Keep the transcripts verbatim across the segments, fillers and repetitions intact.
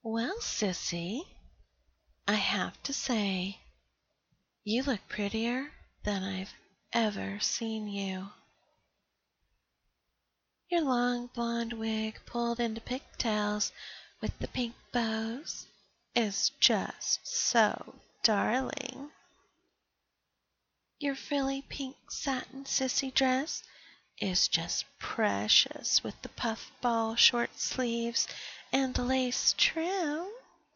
Well, Sissy, I have to say, you look prettier than I've ever seen you. Your long blonde wig pulled into pigtails with the pink bows is just so darling. Your frilly pink satin sissy dress is just precious with the puffball short sleeves and the lace trim.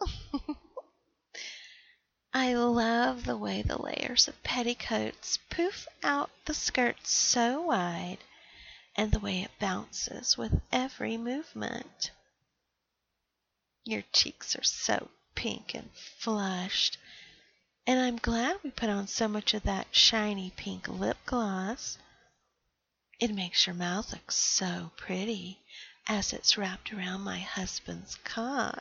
I love the way the layers of petticoats poof out the skirts so wide, and the way it bounces with every movement. Your cheeks are so pink and flushed, and I'm glad we put on so much of that shiny pink lip gloss. It makes your mouth look so pretty as it's wrapped around my husband's cock.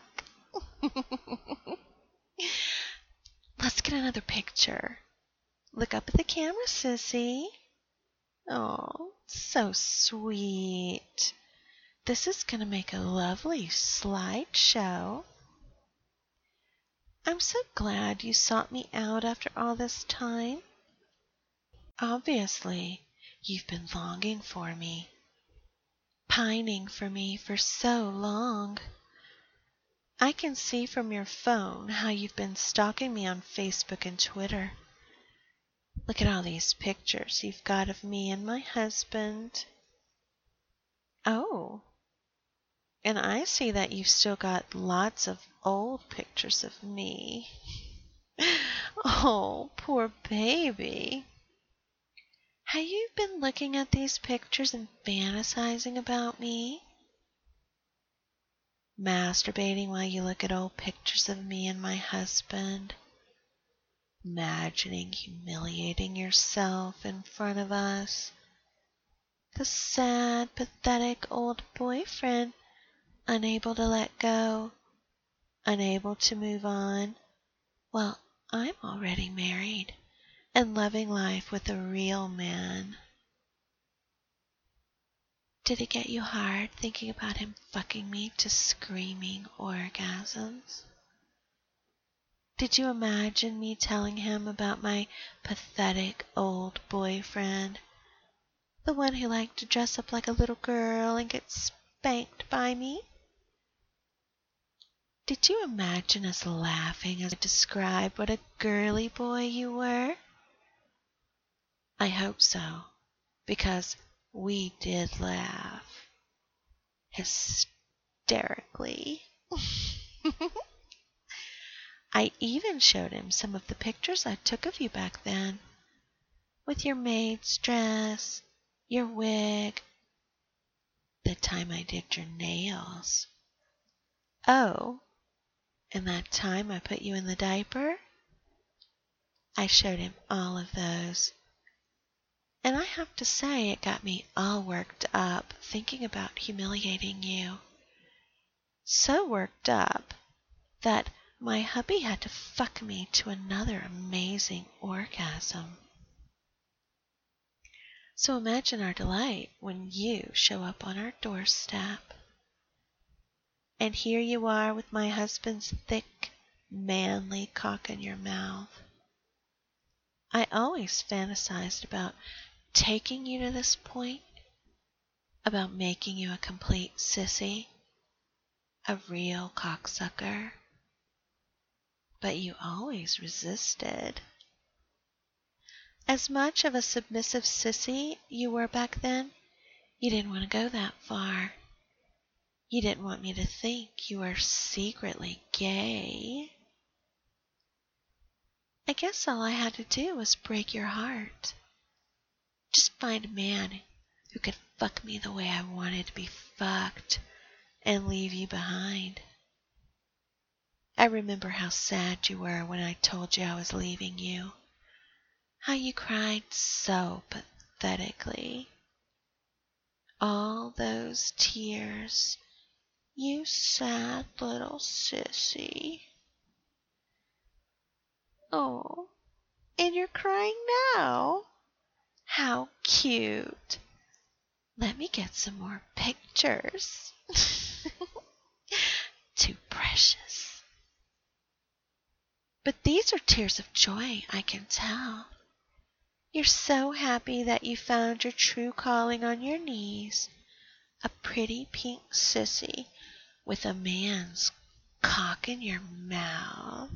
Let's get another picture. Look up at the camera, Sissy. Oh, so sweet. This is going to make a lovely slideshow. I'm so glad you sought me out after all this time. Obviously, you've been longing for me, pining for me for so long. I can see from your phone how you've been stalking me on Facebook and Twitter. Look at all these pictures you've got of me and my husband. Oh, and I see that you've still got lots of old pictures of me. Oh, poor baby. Have you been looking at these pictures and fantasizing about me? Masturbating while you look at old pictures of me and my husband? Imagining humiliating yourself in front of us? The sad, pathetic old boyfriend, unable to let go, unable to move on. Well, I'm already married and loving life with a real man. Did it get you hard thinking about him fucking me to screaming orgasms? Did you imagine me telling him about my pathetic old boyfriend, the one who liked to dress up like a little girl and get spanked by me? Did you imagine us laughing as I described what a girly boy you were? I hope so, because we did laugh. Hysterically. I even showed him some of the pictures I took of you back then, with your maid's dress, your wig, the time I did your nails. Oh, and that time I put you in the diaper? I showed him all of those. And I have to say it got me all worked up thinking about humiliating you. So worked up that my hubby had to fuck me to another amazing orgasm. So imagine our delight when you show up on our doorstep. And here you are with my husband's thick, manly cock in your mouth. I always fantasized about taking you to this point, about making you a complete sissy, a real cocksucker. But you always resisted. As much of a submissive sissy you were back then, you didn't want to go that far. You didn't want me to think you were secretly gay. I guess all I had to do was break your heart. Just find a man who could fuck me the way I wanted to be fucked and leave you behind. I remember how sad you were when I told you I was leaving you. How you cried so pathetically. All those tears. You sad little sissy. Oh, and you're crying now? How cute. Let me get some more pictures. too precious. But these are tears of joy, I can tell. You're so happy that you found your true calling on your knees, a pretty pink sissy with a man's cock in your mouth.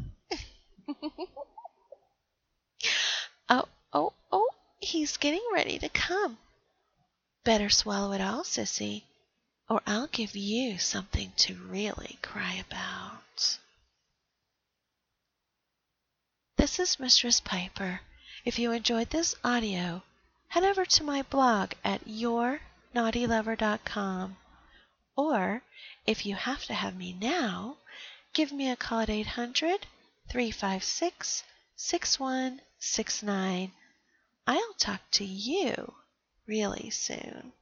Oh, oh, oh, he's getting ready to come. Better swallow it all, sissy, or I'll give you something to really cry about. This is Mistress Piper. If you enjoyed this audio, head over to my blog at your naughty lover dot com. Or, if you have to have me now, give me a call at eight hundred, three five six, six one six nine. I'll talk to you really soon.